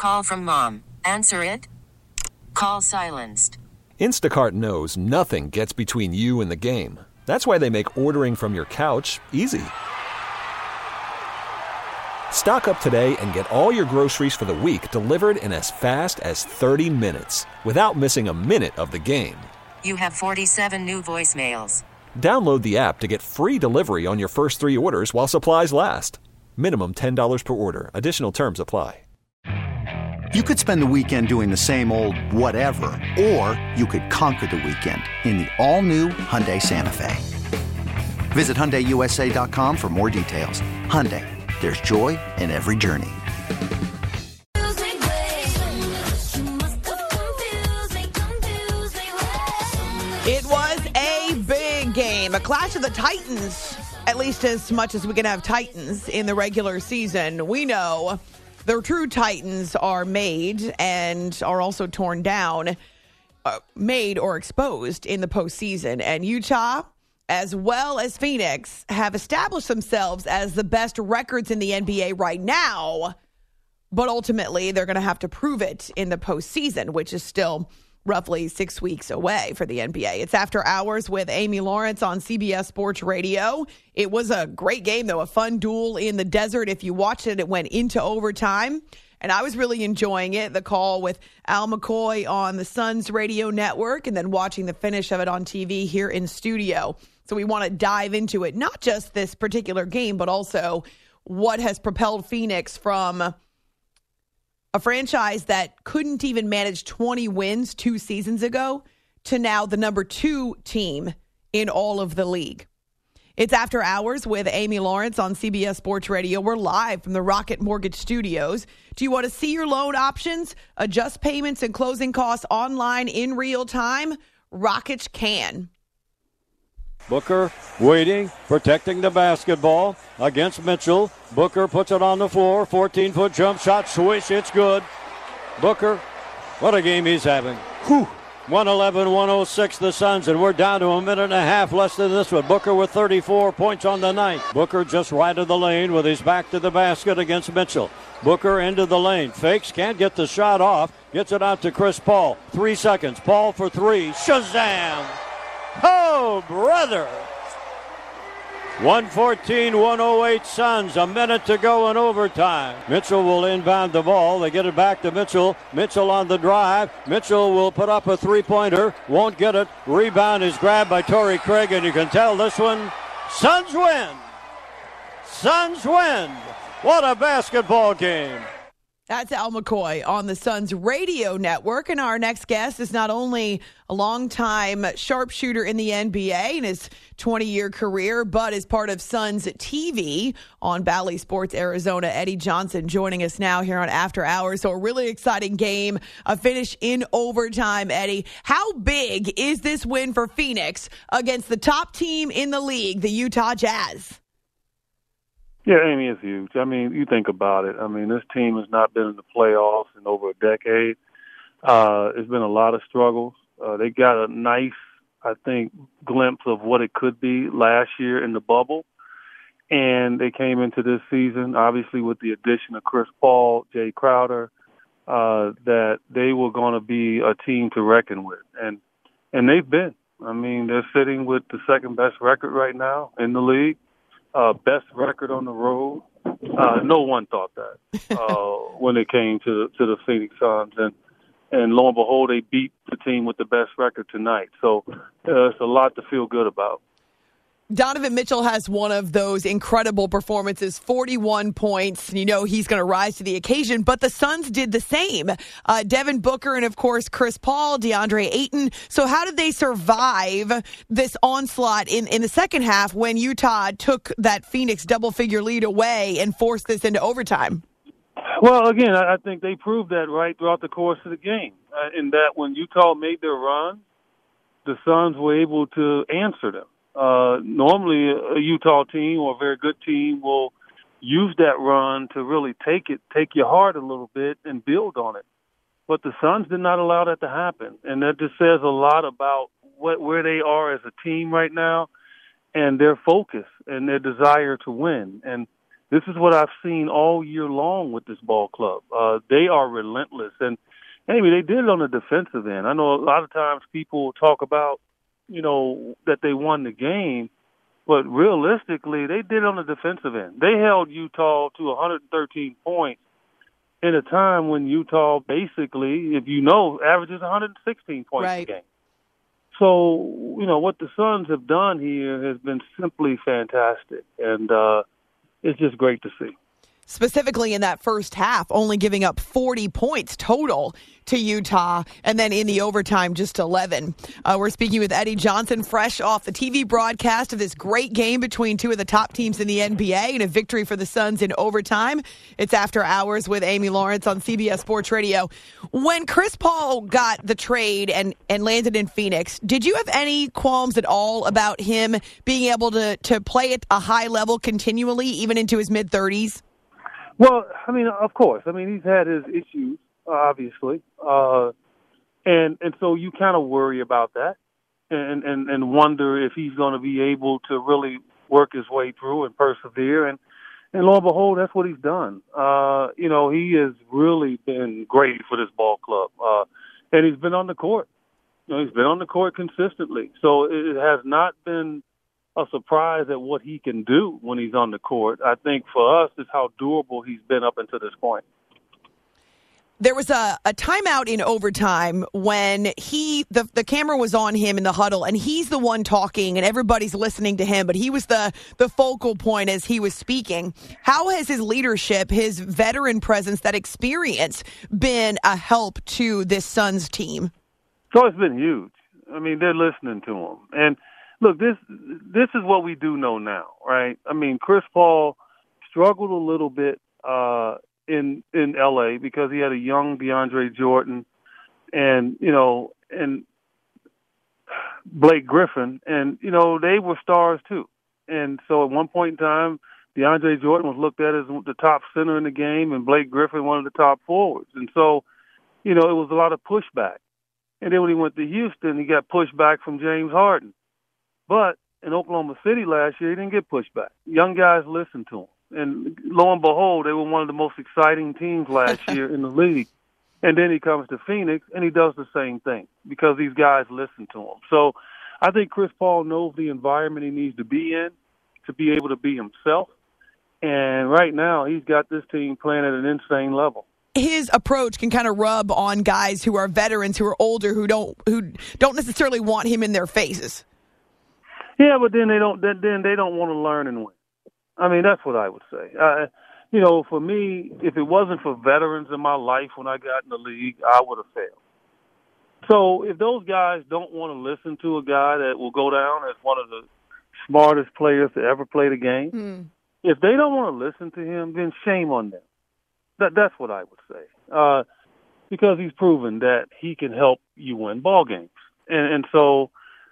call from mom. Answer it. Call silenced. Instacart knows nothing gets between you and the game. That's why they make ordering from your couch easy. Stock up today and get all your groceries for the week delivered in as fast as 30 minutes without missing a minute of the game. You have 47 new voicemails. Download the app to get free delivery on your first 3 orders while supplies last. Minimum $10 per order. Additional terms apply. You could spend the weekend doing the same old whatever, or you could conquer the weekend in the all-new Hyundai Santa Fe. Visit HyundaiUSA.com for more details. Hyundai, there's joy in every journey. It was a big game, a clash of the Titans, at least as much as we can have Titans in the regular season. We know the true Titans are made and are also torn down, made or exposed in the postseason. And Utah, as well as Phoenix, have established themselves as the best records in the NBA right now. But ultimately, they're going to have to prove it in the postseason, which is still roughly 6 weeks away for the NBA. It's After Hours with Amy Lawrence on CBS Sports Radio. It was a great game, though, a fun duel in the desert. If you watched it, it went into overtime, and I was really enjoying it. The call with Al McCoy on the Suns radio network, and then watching the finish of it on TV here in studio. So we want to dive into it, not just this particular game, but also what has propelled Phoenix from a franchise that couldn't even manage 20 wins 2 seasons ago to now the number 2 team in all of the league. It's After Hours with Amy Lawrence on CBS Sports Radio. We're live from the Rocket Mortgage Studios. Do you want to see your loan options, adjust payments and closing costs online in real time? Rocket can. Booker waiting, protecting the basketball against Mitchell. Booker puts it on the floor. 14-foot jump shot. Swish. It's good. Booker, what a game he's having. 111-106 the Suns, and we're down to a minute and a half less than this one. Booker with 34 points on the night. Booker just right of the lane with his back to the basket against Mitchell. Booker into the lane. Fakes, can't get the shot off. Gets it out to Chris Paul. 3 seconds. Paul for 3. Shazam! Oh, brother! 114-108 Suns. A minute to go in overtime. Mitchell will inbound the ball. They get it back to Mitchell. Mitchell on the drive. Mitchell will put up a three-pointer. Won't get it. Rebound is grabbed by Torrey Craig, and you can tell this one, Suns win! Suns win! What a basketball game! That's Al McCoy on the Suns radio network. And our next guest is not only a longtime sharpshooter in the NBA in his 20-year career, but is part of Suns TV on Bally Sports Arizona. Eddie Johnson joining us now here on After Hours. So a really exciting game, a finish in overtime, Eddie. How big is this win for Phoenix against the top team in the league, the Utah Jazz? Yeah, Amy, it's huge. I mean, you think about it. I mean, this team has not been in the playoffs in over a decade. It's been a lot of struggles. They got a nice, I think, glimpse of what it could be last year in the bubble. And they came into this season, obviously, with the addition of Chris Paul, Jay Crowder, that they were going to be a team to reckon with. And they've been. I mean, they're sitting with the second best record right now in the league. Best record on the road. No one thought that when it came to the Phoenix Suns, and lo and behold, they beat the team with the best record tonight. So it's a lot to feel good about. Donovan Mitchell has one of those incredible performances, 41 points. You know he's going to rise to the occasion, but the Suns did the same. Devin Booker and, of course, Chris Paul, DeAndre Ayton. So how did they survive this onslaught in the second half when Utah took that Phoenix double-figure lead away and forced this into overtime? Well, again, I think they proved that right throughout the course of the game, in that when Utah made their run, the Suns were able to answer them. Normally a Utah team or a very good team will use that run to really take your heart a little bit and build on it. But the Suns did not allow that to happen. And that just says a lot about where they are as a team right now and their focus and their desire to win. And This is what I've seen all year long with this ball club. They are relentless. And, Amy, they did it on the defensive end. I know a lot of times people talk about, that they won the game, but realistically, they did it on the defensive end. They held Utah to 113 points in a time when Utah basically, if averages 116 points a game. So, what the Suns have done here has been simply fantastic. And it's just great to see. Specifically in that first half, only giving up 40 points total to Utah, and then in the overtime, just 11. We're speaking with Eddie Johnson, fresh off the TV broadcast of this great game between two of the top teams in the NBA and a victory for the Suns in overtime. It's After Hours with Amy Lawrence on CBS Sports Radio. When Chris Paul got the trade and landed in Phoenix, did you have any qualms at all about him being able to play at a high level continually, even into his mid-30s? Well, of course. He's had his issues, obviously. And so you kind of worry about that and wonder if he's going to be able to really work his way through and persevere. And lo and behold, that's what he's done. He has really been great for this ball club. And he's been on the court. He's been on the court consistently. So it has not been a surprise at what he can do when he's on the court. I think for us is how durable he's been up until this point. There was a timeout in overtime when the camera was on him in the huddle, and he's the one talking, and everybody's listening to him, but he was the focal point as he was speaking. How has his leadership, his veteran presence, that experience been a help to this Suns team? So it's been huge. They're listening to him. And look, this is what we do know now, right? Chris Paul struggled a little bit in L.A. because he had a young DeAndre Jordan and Blake Griffin, and, they were stars too. And so at one point in time, DeAndre Jordan was looked at as the top center in the game and Blake Griffin one of the top forwards. And so, it was a lot of pushback. And then when he went to Houston, he got pushback from James Harden. But in Oklahoma City last year, he didn't get pushback. Young guys listened to him. And lo and behold, they were one of the most exciting teams last year in the league. And then he comes to Phoenix, and he does the same thing because these guys listen to him. So I think Chris Paul knows the environment he needs to be in to be able to be himself. And right now, he's got this team playing at an insane level. His approach can kind of rub on guys who are veterans, who are older, who don't necessarily want him in their faces. Yeah, but then they don't want to learn and win. That's what I would say. For me, if it wasn't for veterans in my life when I got in the league, I would have failed. So if those guys don't want to listen to a guy that will go down as one of the smartest players to ever play the game, if they don't want to listen to him, then shame on them. That's what I would say. Because he's proven that he can help you win ball games. And so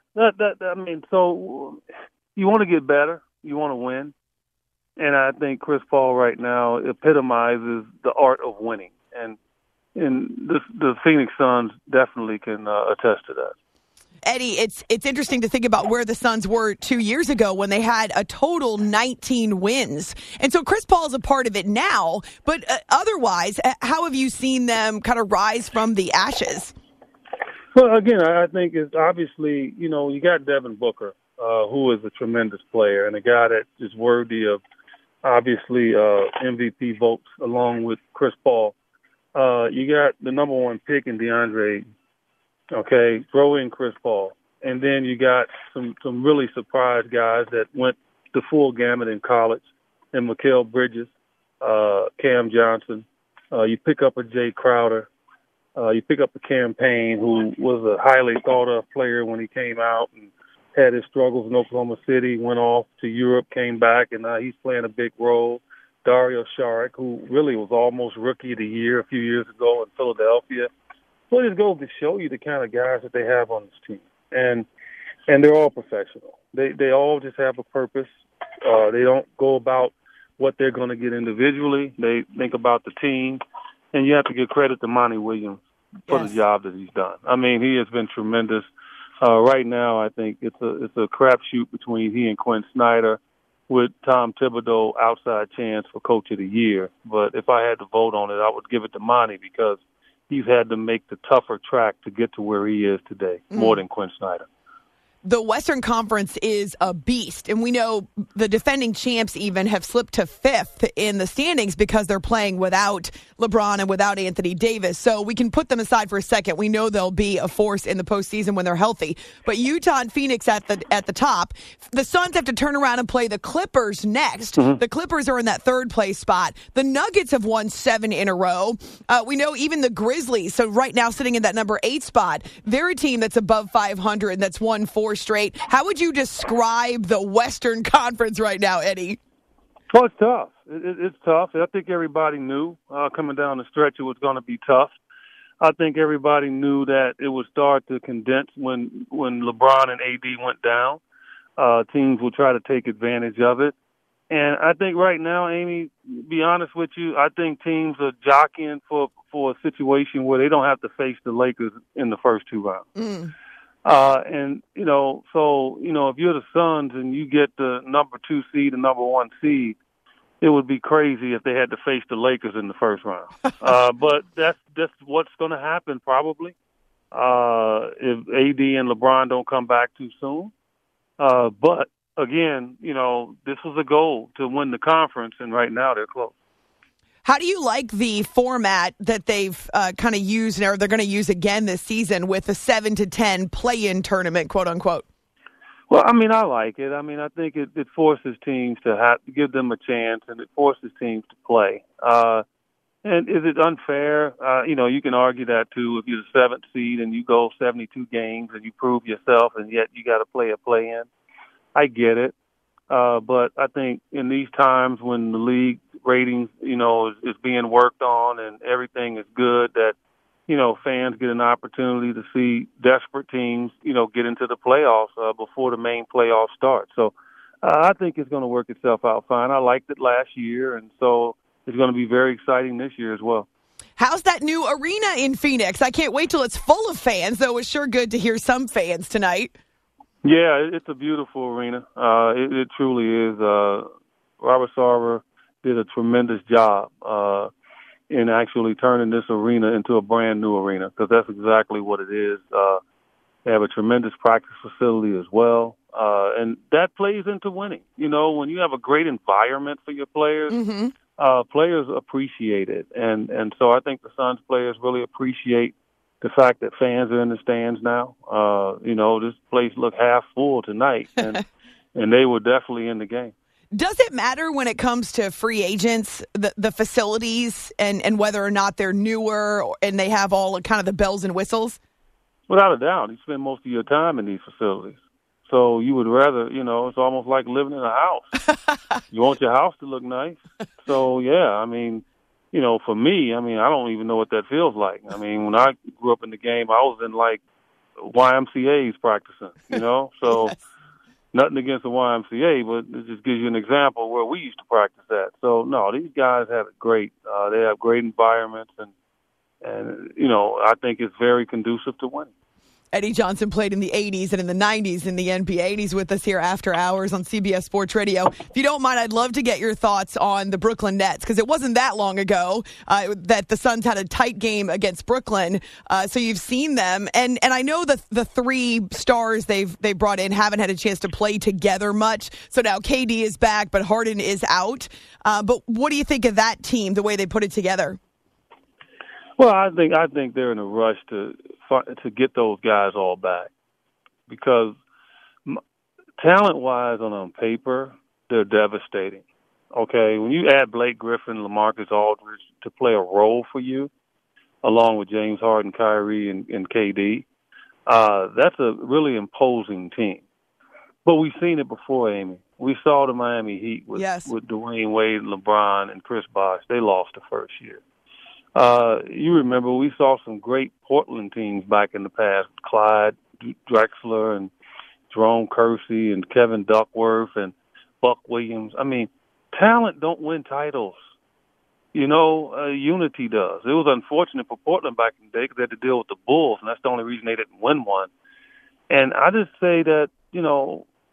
so you want to get better, you want to win. And I think Chris Paul right now epitomizes the art of winning. And the Phoenix Suns definitely can attest to that. Eddie, it's interesting to think about where the Suns were 2 years ago when they had a total 19 wins. And so Chris Paul is a part of it now. But otherwise, how have you seen them kind of rise from the ashes? Well, again, I think it's obviously, you got Devin Booker, who is a tremendous player and a guy that is worthy of, obviously, MVP votes along with Chris Paul. You got the number one pick in DeAndre, okay, throw in Chris Paul. And then you got some really surprise guys that went the full gamut in college, and Mikal Bridges, Cam Johnson. You pick up a Jay Crowder. You pick up a Cam Payne, who was a highly thought-of player when he came out and had his struggles in Oklahoma City, went off to Europe, came back, and now he's playing a big role. Dario Saric, who really was almost Rookie of the Year a few years ago in Philadelphia. So it just goes to show you the kind of guys that they have on this team. And they're all professional. They all just have a purpose. They don't go about what they're going to get individually. They think about the team. And you have to give credit to Monty Williams for the job that he's done. He has been tremendous. Right now, I think it's a crapshoot between he and Quinn Snyder. with Tom Thibodeau outside chance for Coach of the Year. But if I had to vote on it, I would give it to Monty because he's had to make the tougher track to get to where he is today, more than Quinn Snyder. The Western Conference is a beast, and we know the defending champs even have slipped to 5th in the standings because they're playing without LeBron and without Anthony Davis. So we can put them aside for a second. We know they'll be a force in the postseason when they're healthy. But Utah and Phoenix at the top. The Suns have to turn around and play the Clippers next. The Clippers are in that 3rd place spot. The Nuggets have won 7 in a row. We know even the Grizzlies, so right now sitting in that number 8 spot, they're a team that's above 500 and that's won 4 straight. How would you describe the Western Conference right now, Eddie? Well, it's tough. It's tough. I think everybody knew coming down the stretch it was going to be tough. I think everybody knew that it would start to condense when LeBron and AD went down. Teams will try to take advantage of it. And I think right now, Amy, to be honest with you, I think teams are jockeying for a situation where they don't have to face the Lakers in the first 2 rounds. And, if you're the Suns and you get the number 2 seed and number 1 seed, it would be crazy if they had to face the Lakers in the first round. But that's what's going to happen probably if AD and LeBron don't come back too soon. But, again, this was a goal to win the conference, and right now they're close. How do you like the format that they've kind of used, or they're going to use again this season with a 7-10 play-in tournament, quote unquote? Well, I like it. I think it forces teams to give them a chance, and it forces teams to play. And is it unfair? You can argue that too. If you're the 7th seed and you go 72 games and you prove yourself, and yet you got to play a play-in, I get it. But I think in these times when the league ratings, is being worked on and everything is good, that, fans get an opportunity to see desperate teams, get into the playoffs before the main playoffs start. So I think it's going to work itself out fine. I liked it last year, and so it's going to be very exciting this year as well. How's that new arena in Phoenix? I can't wait till it's full of fans, though it's sure good to hear some fans tonight. Yeah, it's a beautiful arena. It truly is. Robert Sarver did a tremendous job in actually turning this arena into a brand new arena, because that's exactly what it is. They have a tremendous practice facility as well, and that plays into winning. When you have a great environment for your players, players appreciate it, and so I think the Suns players really appreciate the fact that fans are in the stands now. This place looked half full tonight, and they were definitely in the game. Does it matter when it comes to free agents, the facilities, and whether or not they're newer and they have all kind of the bells and whistles? Without a doubt. You spend most of your time in these facilities. So you would rather, it's almost like living in a house. You want your house to look nice. So, yeah, for me, I don't even know what that feels like. When I grew up in the game, I was in, YMCA's practicing, So yes. Nothing against the YMCA, but it just gives you an example where we used to practice at. So, no, these guys have it great. They have great environments, and I think it's very conducive to winning. Eddie Johnson played in the 80s and in the 90s in the NBA, and he's with us here after hours on CBS Sports Radio. If you don't mind, I'd love to get your thoughts on the Brooklyn Nets, because it wasn't that long ago that the Suns had a tight game against Brooklyn. So you've seen them, and I know the 3 stars they brought in haven't had a chance to play together much. So now KD is back, but Harden is out. But what do you think of that team, the way they put it together? Well, I think they're in a rush to get those guys all back, because talent-wise on paper, they're devastating. Okay, when you add Blake Griffin, LaMarcus Aldridge to play a role for you, along with James Harden, Kyrie, and KD, that's a really imposing team. But we've seen it before, Amy. We saw the Miami Heat with Dwayne Wade, LeBron, and Chris Bosh. They lost the first year. You remember we saw some great Portland teams back in the past, Clyde Drexler and Jerome Kersey and Kevin Duckworth and Buck Williams. Talent don't win titles. Unity does. It was unfortunate for Portland back in the day because they had to deal with the Bulls, and that's the only reason they didn't win one. And I just say that,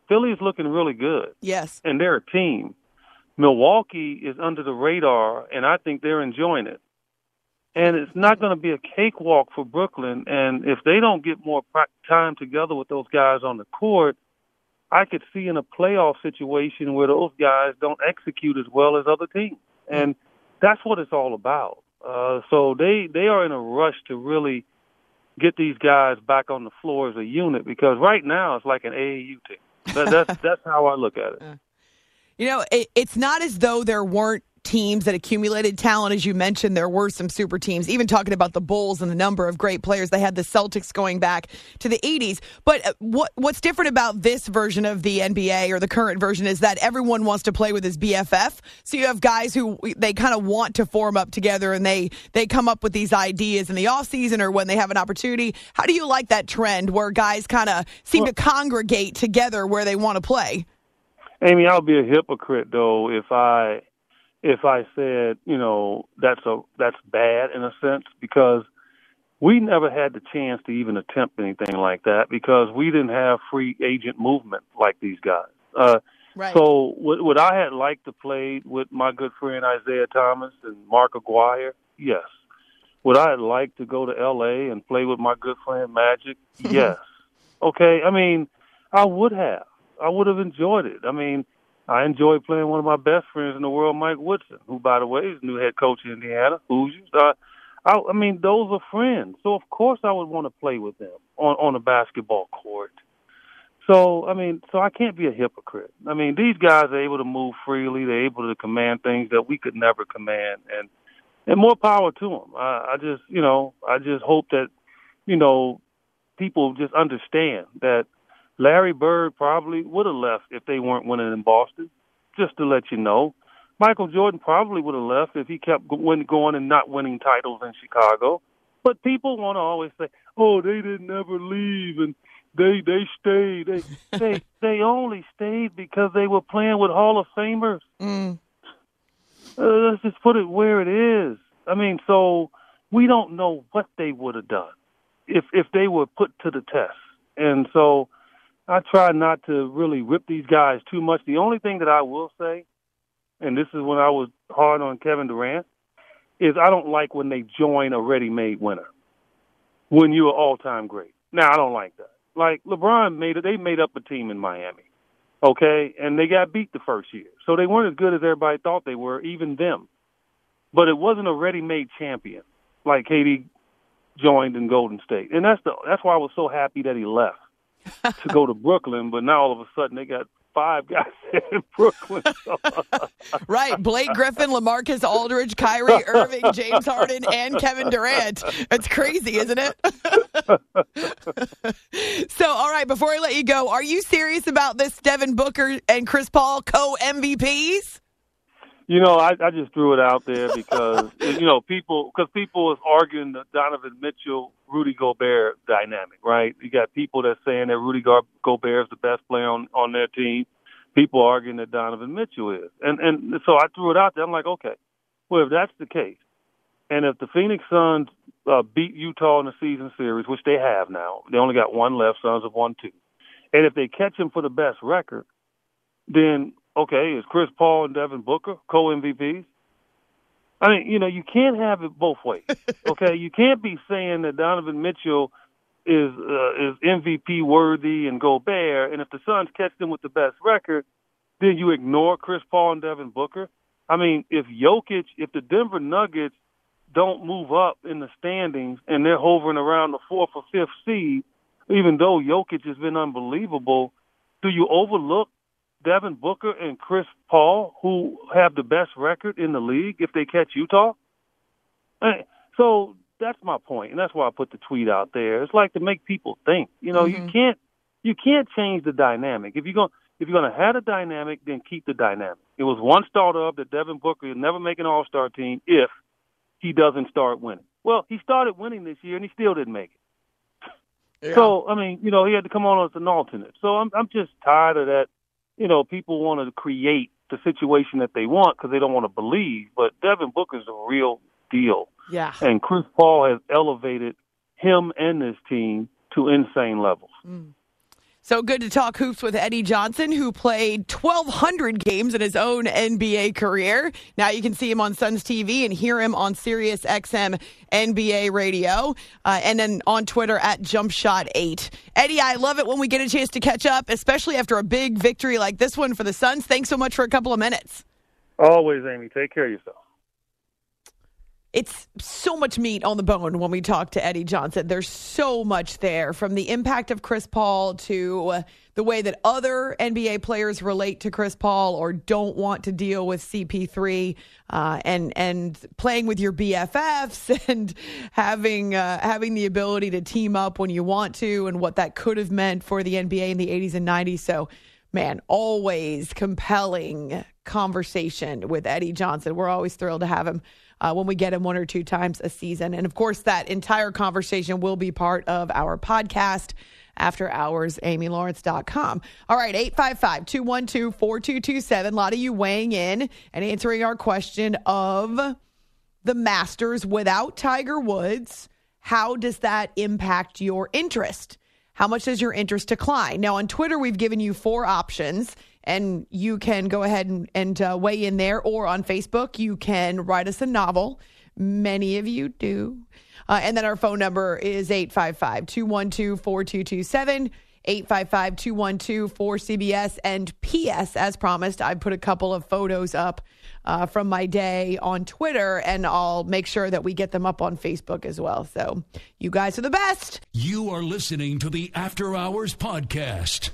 Philly is looking really good. Yes. And they're a team. Milwaukee is under the radar, and I think they're enjoying it. And it's not going to be a cakewalk for Brooklyn. And if they don't get more time together with those guys on the court, I could see in a playoff situation where those guys don't execute as well as other teams. And that's what it's all about. So they are in a rush to really get these guys back on the floor as a unit, because right now it's like an AAU team. That's how I look at it. It's not as though there weren't teams that accumulated talent. As you mentioned, there were some super teams, even talking about the Bulls and the number of great players. They had the Celtics going back to the 80s. But what's different about this version of the NBA, or the current version, is that everyone wants to play with his BFF. So you have guys who they kind of want to form up together, and they come up with these ideas in the offseason or when they have an opportunity. How do you like that trend where guys kind of seem to congregate together where they want to play? Amy, I'll be a hypocrite, though, if I said, that's bad in a sense, because we never had the chance to even attempt anything like that because we didn't have free agent movement like these guys. Right. So would I have liked to play with my good friend Isaiah Thomas and Mark Aguirre? Yes. Would I have liked to go to L.A. and play with my good friend Magic? Yes. Okay, I mean, I would have. I would have enjoyed it. I mean, I enjoyed playing one of my best friends in the world, Mike Woodson, who, by the way, is the new head coach in Indiana, Hoosiers. I mean, those are friends. So, of course, I would want to play with them on a basketball court. So I can't be a hypocrite. I mean, these guys are able to move freely. They're able to command things that we could never command. And more power to them. I just hope that, people just understand that Larry Bird probably would have left if they weren't winning in Boston, just to let you know. Michael Jordan probably would have left if he kept going and not winning titles in Chicago. But people want to always say, oh, they didn't ever leave and they stayed. They only stayed because they were playing with Hall of Famers. Let's just put it where it is. I mean, so we don't know what they would have done if they were put to the test. And so I try not to really rip these guys too much. The only thing that I will say, and this is when I was hard on Kevin Durant, is I don't like when they join a ready-made winner when you're an all-time great. Now, I don't like that. Like LeBron they made up a team in Miami, okay, and they got beat the first year. So they weren't as good as everybody thought they were, even them. But it wasn't a ready-made champion like KD joined in Golden State. And that's why I was so happy that he left to go to Brooklyn, but now all of a sudden they got 5 guys in Brooklyn. Right. Blake Griffin, LaMarcus Aldridge, Kyrie Irving, James Harden, and Kevin Durant. It's crazy, isn't it? So, all right, before I let you go, are you serious about this Devin Booker and Chris Paul co-MVPs? I just threw it out there because, people is arguing the Donovan Mitchell, Rudy Gobert dynamic, right? You got people that saying that Rudy Gobert is the best player on their team. People arguing that Donovan Mitchell is. And so I threw it out there. I'm like, okay, well, if that's the case, and if the Phoenix Suns beat Utah in the season series, which they have now, they only got one left, Suns have won 2. And if they catch him for the best record, then okay, is Chris Paul and Devin Booker co-MVPs? I mean, you can't have it both ways. Okay, you can't be saying that Donovan Mitchell is MVP worthy and Gobert, and if the Suns catch them with the best record, then you ignore Chris Paul and Devin Booker. I mean, if the Denver Nuggets don't move up in the standings and they're hovering around the 4th or 5th seed, even though Jokic has been unbelievable, do you overlook Devin Booker and Chris Paul, who have the best record in the league if they catch Utah? So that's my point, and that's why I put the tweet out there. It's like to make people think. You can't change the dynamic. If you're gonna have a dynamic, then keep the dynamic. It was one startup that Devin Booker will never make an All-Star team if he doesn't start winning. Well, he started winning this year, and he still didn't make it. Yeah. So, I mean, he had to come on as an alternate. So I'm just tired of that. People want to create the situation that they want because they don't want to believe. But Devin Booker's a real deal. Yeah. And Chris Paul has elevated him and his team to insane levels. So good to talk hoops with Eddie Johnson, who played 1,200 games in his own NBA career. Now you can see him on Suns TV and hear him on Sirius XM NBA radio, and then on Twitter at JumpShot8. Eddie, I love it when we get a chance to catch up, especially after a big victory like this one for the Suns. Thanks so much for a couple of minutes. Always, Amy. Take care of yourself. It's so much meat on the bone when we talk to Eddie Johnson. There's so much there, from the impact of Chris Paul to the way that other NBA players relate to Chris Paul or don't want to deal with CP3, and playing with your BFFs and having the ability to team up when you want to, and what that could have meant for the NBA in the 80s and 90s. So, man, always compelling conversation with Eddie Johnson. We're always thrilled to have him when we get him 1 or 2 times a season. And, of course, that entire conversation will be part of our podcast, After Hours, AmyLawrence.com. All right, 855-212-4227. A lot of you weighing in and answering our question of the Masters without Tiger Woods. How does that impact your interest? How much does your interest decline? Now, on Twitter, we've given you 4 options, and you can go ahead and weigh in there. Or on Facebook, you can write us a novel. Many of you do. And then our phone number is 855-212-4227, 855-212-4CBS. And P.S., as promised, I put a couple of photos up from my day on Twitter, and I'll make sure that we get them up on Facebook as well. So you guys are the best. You are listening to the After Hours Podcast.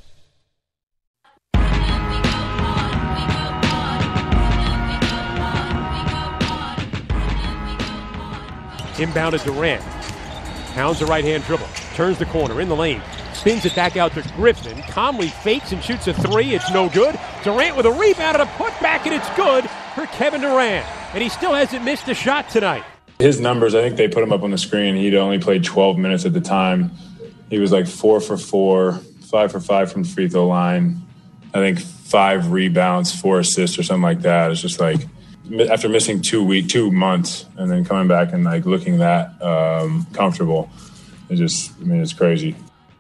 Inbounded Durant. Pounds the right-hand dribble. Turns the corner in the lane. Spins it back out to Griffin. Calmly fakes and shoots a 3. It's no good. Durant with a rebound and a putback, and it's good for Kevin Durant. And he still hasn't missed a shot tonight. His numbers, I think they put him up on the screen. He'd only played 12 minutes at the time. He was like 4 for 4, 5 for 5 from the free throw line. I think 5 rebounds, 4 assists or something like that. It's just like, after missing 2 months and then coming back and like looking that comfortable, it's crazy.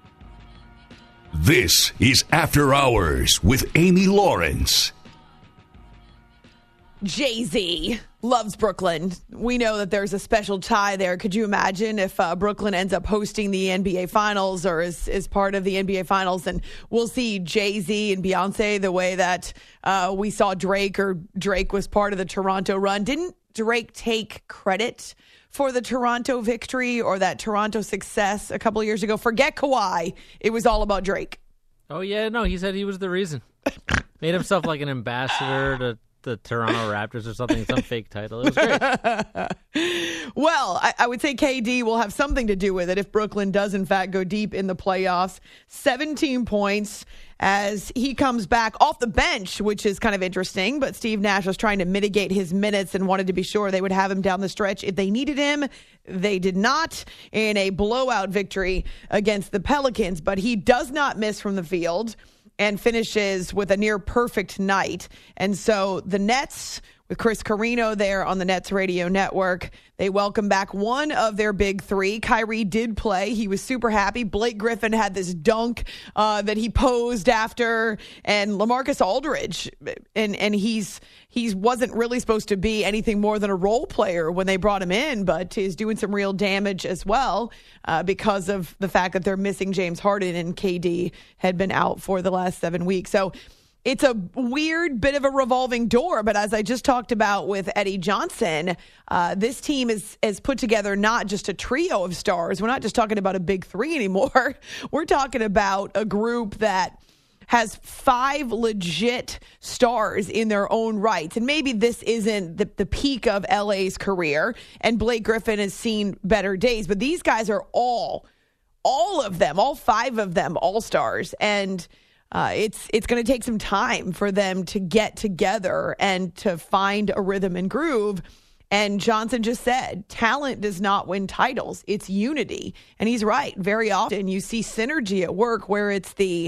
This is After Hours with Amy Lawrence. Jay-Z loves Brooklyn. We know that there's a special tie there. Could you imagine if Brooklyn ends up hosting the NBA Finals or is part of the NBA Finals, and we'll see Jay-Z and Beyonce the way that we saw Drake, or Drake was part of the Toronto run. Didn't Drake take credit for the Toronto victory or that Toronto success a couple of years ago? Forget Kawhi. It was all about Drake. Oh, yeah. No, he said he was the reason. Made himself like an ambassador to the Toronto Raptors or something, some fake title. It was great. Well, I would say KD will have something to do with it if Brooklyn does, in fact, go deep in the playoffs. 17 points as he comes back off the bench, which is kind of interesting. But Steve Nash was trying to mitigate his minutes and wanted to be sure they would have him down the stretch if they needed him. They did not, in a blowout victory against the Pelicans. But he does not miss from the field and finishes with a near perfect night. And so the Nets, with Chris Carino there on the Nets radio network, they welcome back one of their big 3. Kyrie did play. He was super happy. Blake Griffin had this dunk that he posed after, and LaMarcus Aldridge, and he wasn't really supposed to be anything more than a role player when they brought him in, but is doing some real damage as well because of the fact that they're missing James Harden, and KD had been out for the last 7 weeks. So it's a weird bit of a revolving door, but as I just talked about with Eddie Johnson, this team is put together not just a trio of stars. We're not just talking about a big 3 anymore. We're talking about a group that has 5 legit stars in their own rights. And maybe this isn't the peak of LA's career, and Blake Griffin has seen better days, but these guys are all of them, all 5 of them, all-stars. And it's going to take some time for them to get together and to find a rhythm and groove. And Johnson just said, talent does not win titles. It's unity. And he's right. Very often you see synergy at work where it's the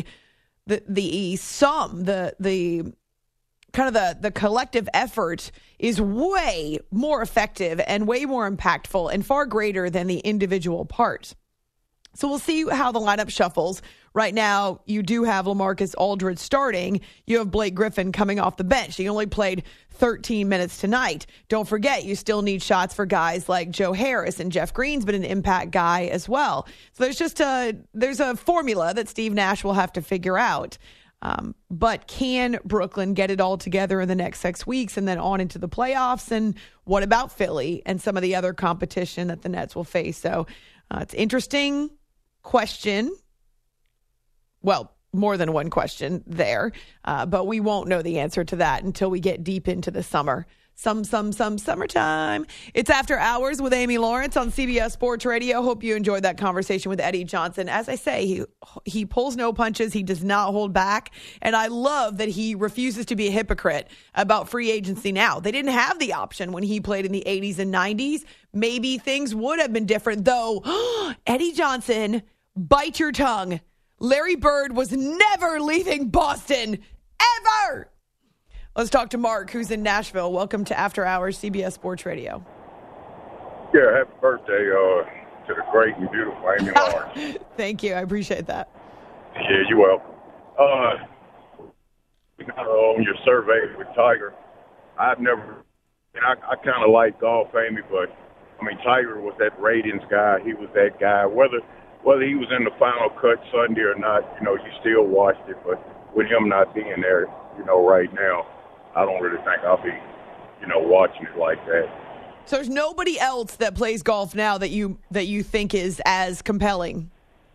sum, the kind of the collective effort is way more effective and way more impactful and far greater than the individual parts. So we'll see how the lineup shuffles Right now, you do have LaMarcus Aldridge starting. You have Blake Griffin coming off the bench. He only played 13 minutes tonight. Don't forget, you still need shots for guys like Joe Harris, and Jeff Green's been an impact guy as well. So there's a formula that Steve Nash will have to figure out. But can Brooklyn get it all together in the next 6 weeks and then on into the playoffs? And what about Philly and some of the other competition that the Nets will face? So it's an interesting question. Well, more than one question there, but we won't know the answer to that until we get deep into the summer. Some summertime. It's After Hours with Amy Lawrence on CBS Sports Radio. Hope you enjoyed that conversation with Eddie Johnson. As I say, he pulls no punches. He does not hold back. And I love that he refuses to be a hypocrite about free agency now. They didn't have the option when he played in the 80s and 90s. Maybe things would have been different, though. Eddie Johnson, bite your tongue. Larry Bird was never leaving Boston, ever. Let's talk to Mark, who's in Nashville. Welcome to After Hours, CBS Sports Radio. Yeah, happy birthday to the great and beautiful Amy Lawrence. Thank you. I appreciate that. Yeah, you're welcome. On your survey with Tiger, I've never, I kind of like golf, Amy, but, Tiger was that ratings guy. He was that guy. Whether he was in the final cut Sunday or not, you still watched it. But with him not being there, right now, I don't really think I'll be, watching it like that. So there's nobody else that plays golf now that you think is as compelling?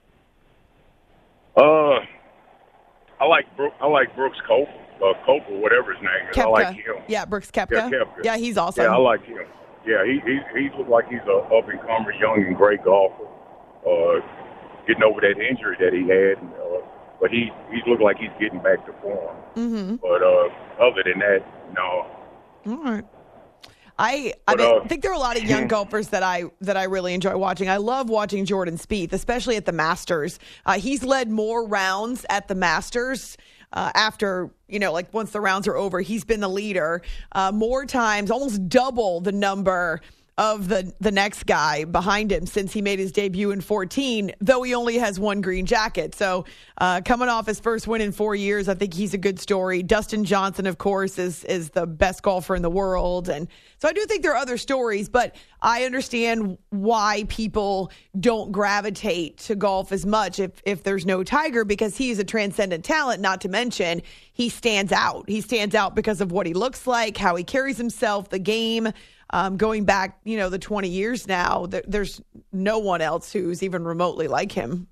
I like Brooks Koepka, whatever his name is. Koepka. I like him. Yeah, Brooks Koepka. Yeah, Koepka. Yeah, he's awesome. Yeah, I like him. Yeah, he looks like he's a up-and-comer, young and great golfer. Getting over that injury that he had, but he looked like he's getting back to form. Mm-hmm. But other than that, no. All right. I think there are a lot of young golfers that I really enjoy watching. I love watching Jordan Spieth, especially at the Masters. He's led more rounds at the Masters after, once the rounds are over. He's been the leader more times, almost double the number of the next guy behind him since he made his debut in 2014, though he only has one green jacket. So coming off his first win in 4 years, I think he's a good story. Dustin Johnson, of course, is the best golfer in the world. And so I do think there are other stories, but I understand why people don't gravitate to golf as much if there's no Tiger, because he's a transcendent talent, not to mention he stands out. He stands out because of what he looks like, how he carries himself, the game. Going back, the 20 years now, there's no one else who's even remotely like him.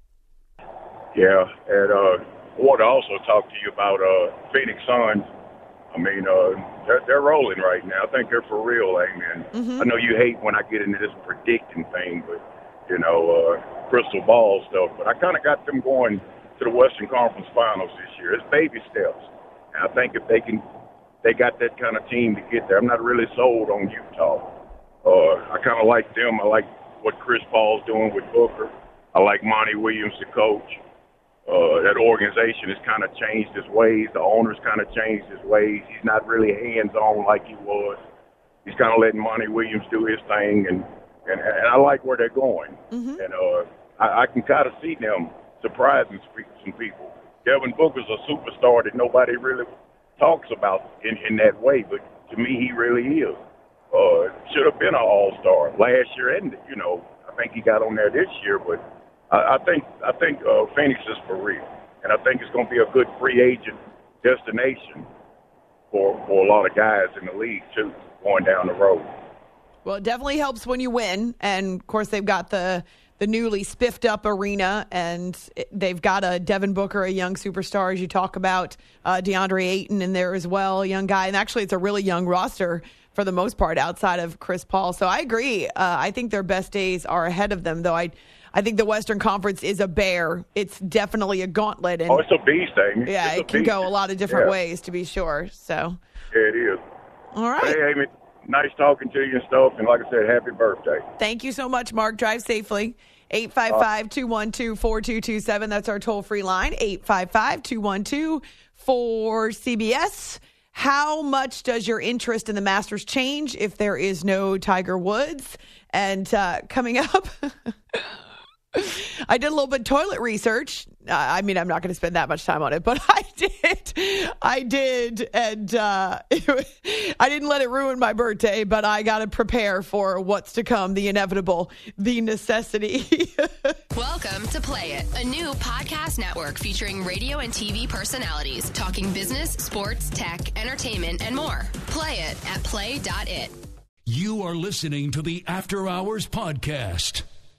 Yeah, and I want to also talk to you about Phoenix Suns. They're rolling right now. I think they're for real, Amy. Mm-hmm. I know you hate when I get into this predicting thing, but, crystal ball stuff. But I kind of got them going to the Western Conference Finals this year. It's baby steps. And I think if they got that kind of team to get there. I'm not really sold on Utah. I kind of like them. I like what Chris Paul's doing with Booker. I like Monty Williams, the coach. That organization has kind of changed his ways. The owner's kind of changed his ways. He's not really hands-on like he was. He's kind of letting Monty Williams do his thing, and I like where they're going. Mm-hmm. And I can kind of see them surprising some people. Devin Booker's a superstar that nobody really talks about in that way, but to me, he really is. Should have been an all-star last year, and I think he got on there this year. But I think Phoenix is for real, and I think it's going to be a good free agent destination for a lot of guys in the league too, going down the road. Well, it definitely helps when you win, and of course they've got the newly spiffed up arena, and they've got a Devin Booker, a young superstar, as you talk about, DeAndre Ayton in there as well, a young guy. And actually, it's a really young roster for the most part outside of Chris Paul. So I agree. I think their best days are ahead of them, though. I think the Western Conference is a bear. It's definitely a gauntlet. And, it's a beast, Amy. Yeah, it can go a lot of different ways, to be sure. So. Yeah, it is. All right. Hey, Amy, nice talking to you and stuff. And like I said, happy birthday. Thank you so much, Mark. Drive safely. 855-212-4227. That's our toll-free line, 855-212-4CBS. How much does your interest in the Masters change if there is no Tiger Woods? And coming up, I did a little bit of toilet research. I mean, I'm not going to spend that much time on it, but I did, and I didn't let it ruin my birthday, but I got to prepare for what's to come, the inevitable, the necessity. Welcome to Play It, a new podcast network featuring radio and TV personalities talking business, sports, tech, entertainment, and more. Play it at play.it. You are listening to the After Hours Podcast.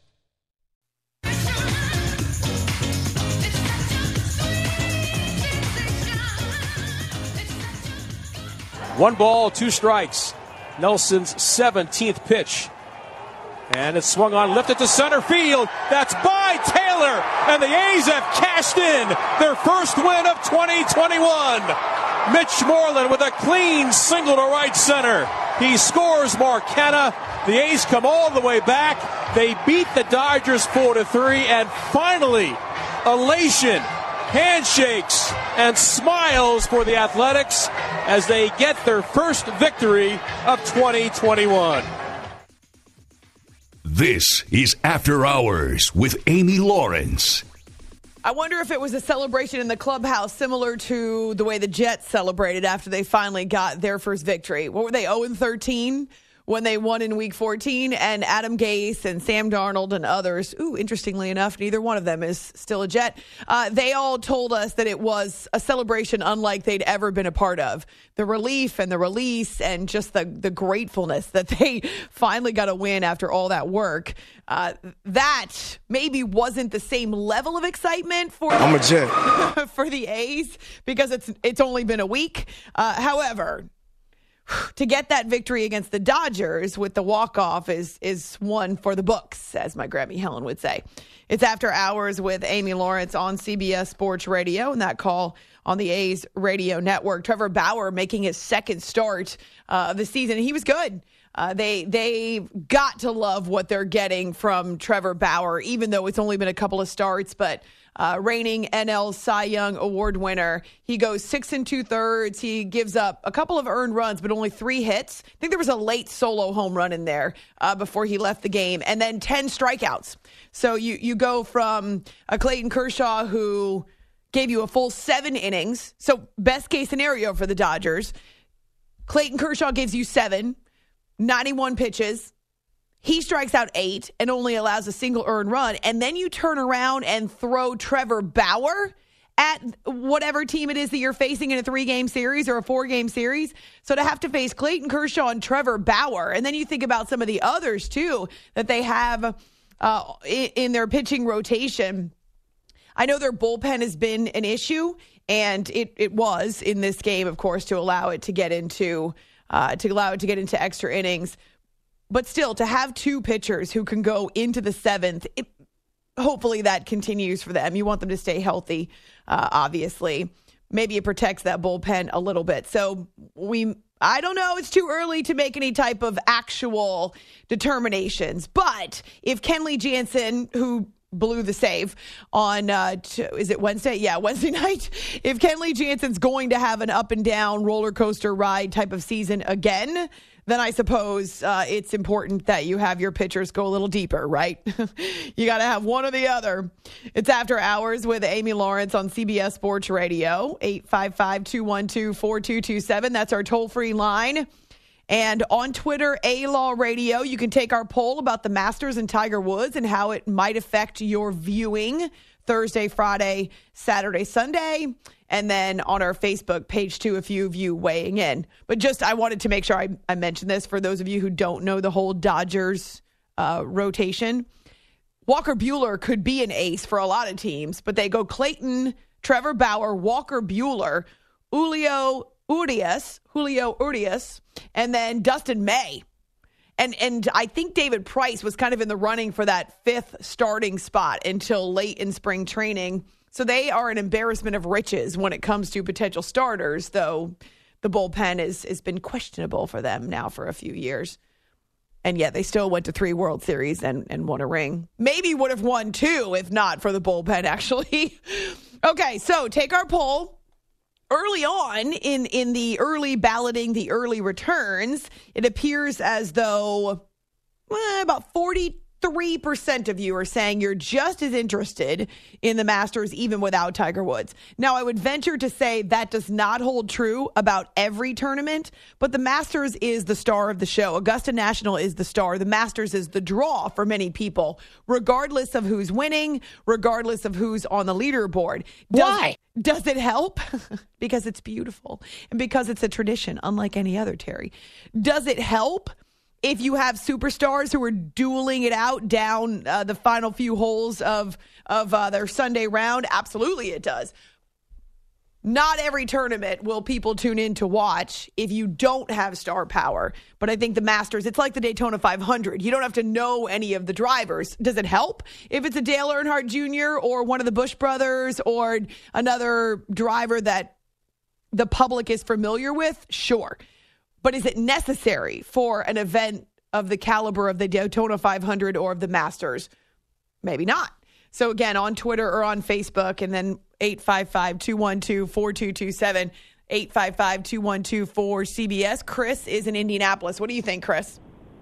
One ball, two strikes. Nelson's 17th pitch. And it's swung on, lifted to center field. That's by Taylor. And the A's have cashed in their first win of 2021. Mitch Moreland with a clean single to right center. He scores Mark Hanna. The A's come all the way back. They beat the Dodgers 4-3. And finally, elation, handshakes, and smiles for the Athletics as they get their first victory of 2021. This is After Hours with Amy Lawrence. I wonder if it was a celebration in the clubhouse similar to the way the Jets celebrated after they finally got their first victory. What were they, 0-13 when they won in Week 14? And Adam Gase and Sam Darnold and others, interestingly enough, neither one of them is still a Jet. They all told us that it was a celebration unlike they'd ever been a part of. The relief and the release and just the gratefulness that they finally got a win after all that work. That maybe wasn't the same level of excitement for I'm a Jet. for the A's because it's only been a week. However, to get that victory against the Dodgers with the walk-off is one for the books, as my Grammy Helen would say. It's After Hours with Amy Lawrence on CBS Sports Radio, and that call on the A's radio network. Trevor Bauer making his second start of the season. He was good. They got to love what they're getting from Trevor Bauer, even though it's only been a couple of starts, but reigning NL Cy Young Award winner. He goes 6 2/3. He gives up a couple of earned runs, but only 3 hits. I think there was a late solo home run in there before he left the game, and then 10 strikeouts. So you go from a Clayton Kershaw who gave you a full 7 innings. So best case scenario for the Dodgers. Clayton Kershaw gives you 7, 91 pitches. He strikes out 8 and only allows a single earned run. And then you turn around and throw Trevor Bauer at whatever team it is that you're facing in a 3-game series or a 4-game series. So to have to face Clayton Kershaw and Trevor Bauer, and then you think about some of the others too that they have in their pitching rotation. I know their bullpen has been an issue, and it was in this game, of course, to allow it to get into extra innings. But still, to have 2 pitchers who can go into the 7th, hopefully that continues for them. You want them to stay healthy, obviously. Maybe it protects that bullpen a little bit. So I don't know. It's too early to make any type of actual determinations. But if Kenley Jansen, who blew the save on, is it Wednesday? Yeah, Wednesday night. If Kenley Jansen's going to have an up and down roller coaster ride type of season again, then I suppose it's important that you have your pitchers go a little deeper, right? You got to have one or the other. It's After Hours with Amy Lawrence on CBS Sports Radio, 855-212-4227. That's our toll-free line. And on Twitter, A-Law Radio, you can take our poll about the Masters and Tiger Woods and how it might affect your viewing Thursday, Friday, Saturday, Sunday. And then on our Facebook page, too, a few of you weighing in. But just I wanted to make sure I mentioned this for those of you who don't know the whole Dodgers rotation. Walker Buehler could be an ace for a lot of teams, but they go Clayton, Trevor Bauer, Walker Buehler, Julio Urias, and then Dustin May. And I think David Price was kind of in the running for that 5th starting spot until late in spring training. So they are an embarrassment of riches when it comes to potential starters, though the bullpen has been questionable for them now for a few years. And yet they still went to 3 World Series and won a ring. Maybe would have won 2 if not for the bullpen, actually. Okay, so take our poll. Early on in the early balloting, the early returns, it appears as though about 33% 3% of you are saying you're just as interested in the Masters even without Tiger Woods. Now, I would venture to say that does not hold true about every tournament, but the Masters is the star of the show. Augusta National is the star. The Masters is the draw for many people, regardless of who's winning, regardless of who's on the leaderboard. Why? Does it help? Because it's beautiful and because it's a tradition, unlike any other, Terry. Does it help if you have superstars who are dueling it out down the final few holes of their Sunday round? Absolutely it does. Not every tournament will people tune in to watch if you don't have star power. But I think the Masters, it's like the Daytona 500. You don't have to know any of the drivers. Does it help if it's a Dale Earnhardt Jr. or one of the Busch brothers or another driver that the public is familiar with? Sure. But is it necessary for an event of the caliber of the Daytona 500 or of the Masters? Maybe not. So again, on Twitter or on Facebook, and then 855-212-4227, 855-212-4CBS. Chris is in Indianapolis. What do you think, Chris?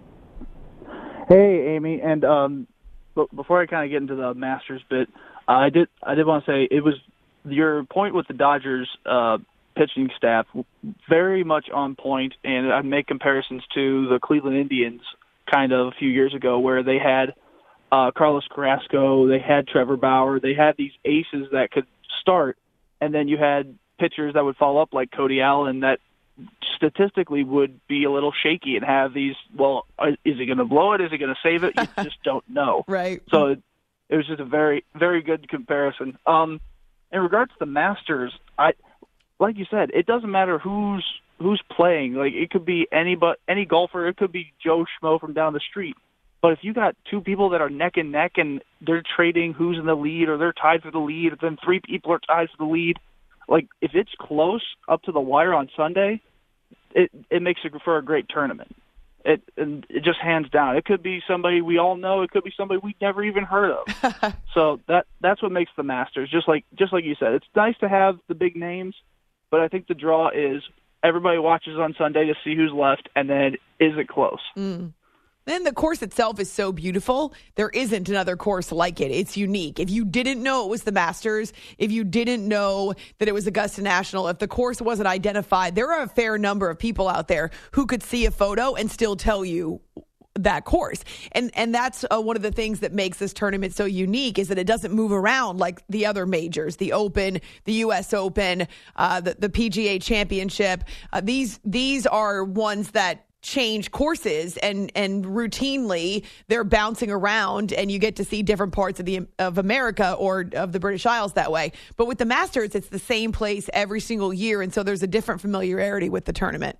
Hey, Amy. And before I kind of get into the Masters bit, I did want to say it was your point with the Dodgers pitching staff very much on point, and I'd make comparisons to the Cleveland Indians kind of a few years ago where they had Carlos Carrasco, they had Trevor Bauer, they had these aces that could start, and then you had pitchers that would follow up like Cody Allen that statistically would be a little shaky and have these, well, is he going to blow it? Is he going to save it? You just don't know. Right. So it was just a very, very good comparison. In regards to the Masters, like you said, it doesn't matter who's playing. Like, it could be any golfer. It could be Joe Schmo from down the street. But if you got two people that are neck and neck and they're trading who's in the lead or they're tied for the lead, then three people are tied for the lead, like if it's close up to the wire on Sunday, it makes it for a great tournament. It just hands down. It could be somebody we all know. It could be somebody we've never even heard of. So that's what makes the Masters. Just like you said, it's nice to have the big names. But I think the draw is everybody watches on Sunday to see who's left, and then is it close? Mm. Then the course itself is so beautiful. There isn't another course like it. It's unique. If you didn't know it was the Masters, if you didn't know that it was Augusta National, if the course wasn't identified, there are a fair number of people out there who could see a photo and still tell you that course. And that's one of the things that makes this tournament so unique is that it doesn't move around like the other majors, the Open, the U.S. Open, the PGA Championship. These are ones that change courses and routinely they're bouncing around and you get to see different parts of America or of the British Isles that way. But with the Masters, it's the same place every single year. And so there's a different familiarity with the tournament.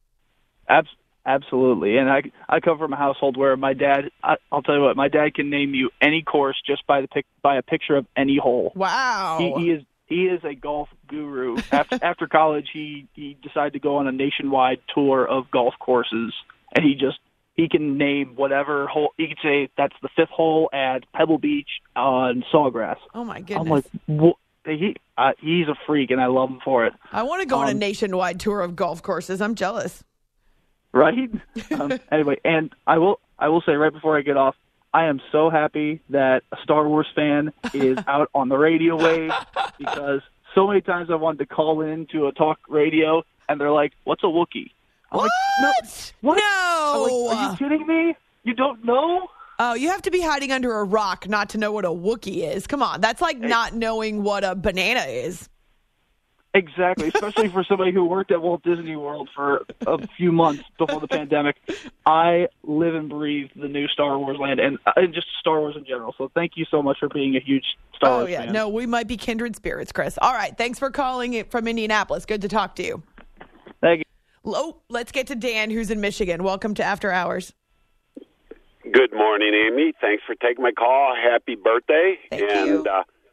Absolutely. And I come from a household where my dad, I'll tell you what, my dad can name you any course just by a picture of any hole. Wow. He is a golf guru. After college, he decided to go on a nationwide tour of golf courses, and he can name whatever hole. He could say that's the fifth hole at Pebble Beach on Sawgrass. Oh my goodness! I'm like, what? He's a freak, and I love him for it. I want to go on a nationwide tour of golf courses. I'm jealous. Right? Anyway, and I will say right before I get off, I am so happy that a Star Wars fan is out on the radio wave because so many times I wanted to call in to a talk radio and they're like, "What's a Wookiee?" I'm what? Like, no. No. Like, are you kidding me? You don't know? Oh, you have to be hiding under a rock not to know what a Wookiee is. Come on. That's like not knowing what a banana is. Exactly, especially for somebody who worked at Walt Disney World for a few months before the pandemic. I live and breathe the new Star Wars land and just Star Wars in general. So thank you so much for being a huge Star Wars fan. No, we might be kindred spirits, Chris. All right, thanks for calling it from Indianapolis. Good to talk to you. Thank you. Let's get to Dan, who's in Michigan. Welcome to After Hours. Good morning, Amy. Thanks for taking my call. Happy birthday. Thank you.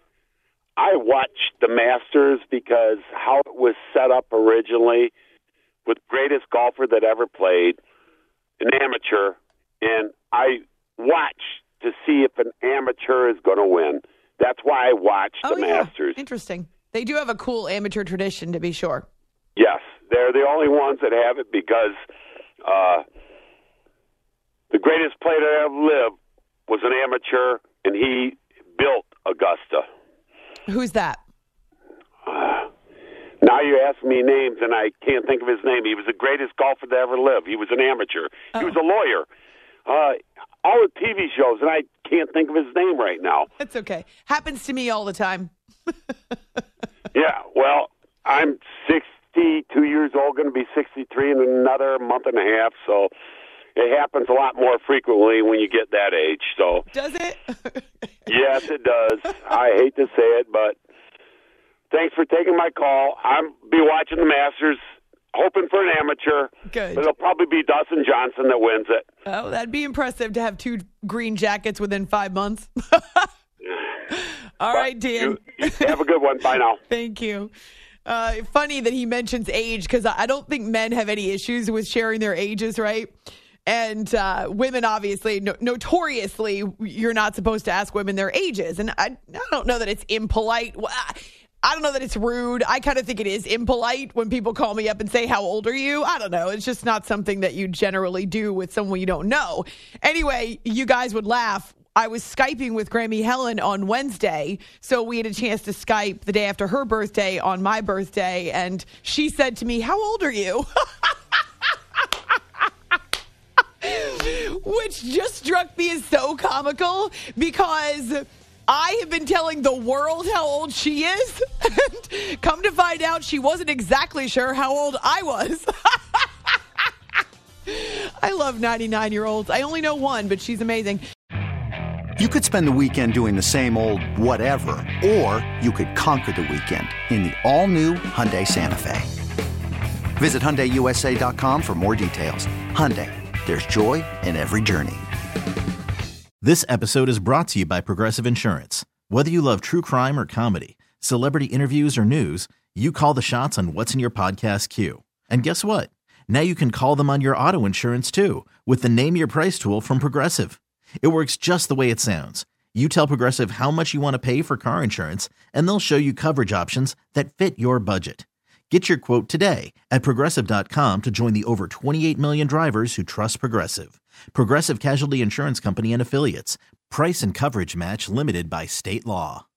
I watched the Masters because how it was set up originally with greatest golfer that ever played, an amateur, and I watched to see if an amateur is going to win. That's why I watched the Masters. Interesting. They do have a cool amateur tradition, to be sure. Yes, they're the only ones that have it because the greatest player that ever lived was an amateur, and he built Augusta. Who's that? Now you ask me names, and I can't think of his name. He was the greatest golfer to ever live. He was an amateur. He was a lawyer. All the TV shows, and I can't think of his name right now. That's okay. Happens to me all the time. Yeah, well, I'm 62 years old, going to be 63 in another month and a half, so it happens a lot more frequently when you get that age. So does it? Yes, it does. I hate to say it, but thanks for taking my call. I'll be watching the Masters, hoping for an amateur. Good. But it'll probably be Dustin Johnson that wins it. Oh, that'd be impressive to have 2 green jackets within 5 months. All right, Dan. You have a good one. Bye now. Thank you. Funny that he mentions age, because I don't think men have any issues with sharing their ages, right? And women, obviously, notoriously, you're not supposed to ask women their ages. And I don't know that it's impolite. I don't know that it's rude. I kind of think it is impolite when people call me up and say, how old are you? I don't know. It's just not something that you generally do with someone you don't know. Anyway, you guys would laugh. I was Skyping with Grammy Helen on Wednesday, so we had a chance to Skype the day after her birthday on my birthday, and she said to me, how old are you? Which just struck me as so comical, because I have been telling the world how old she is, and come to find out she wasn't exactly sure how old I was. I love 99-year-olds. I only know one, but she's amazing. You could spend the weekend doing the same old whatever, or you could conquer the weekend in the all-new Hyundai Santa Fe. Visit HyundaiUSA.com for more details. Hyundai, there's joy in every journey. This episode is brought to you by Progressive Insurance. Whether you love true crime or comedy, celebrity interviews or news, you call the shots on what's in your podcast queue. And guess what? Now you can call them on your auto insurance too, with the Name Your Price tool from Progressive. It works just the way it sounds. You tell Progressive how much you want to pay for car insurance, and they'll show you coverage options that fit your budget. Get your quote today at Progressive.com to join the over 28 million drivers who trust Progressive. Progressive Casualty Insurance Company and Affiliates. Price and coverage match limited by state law.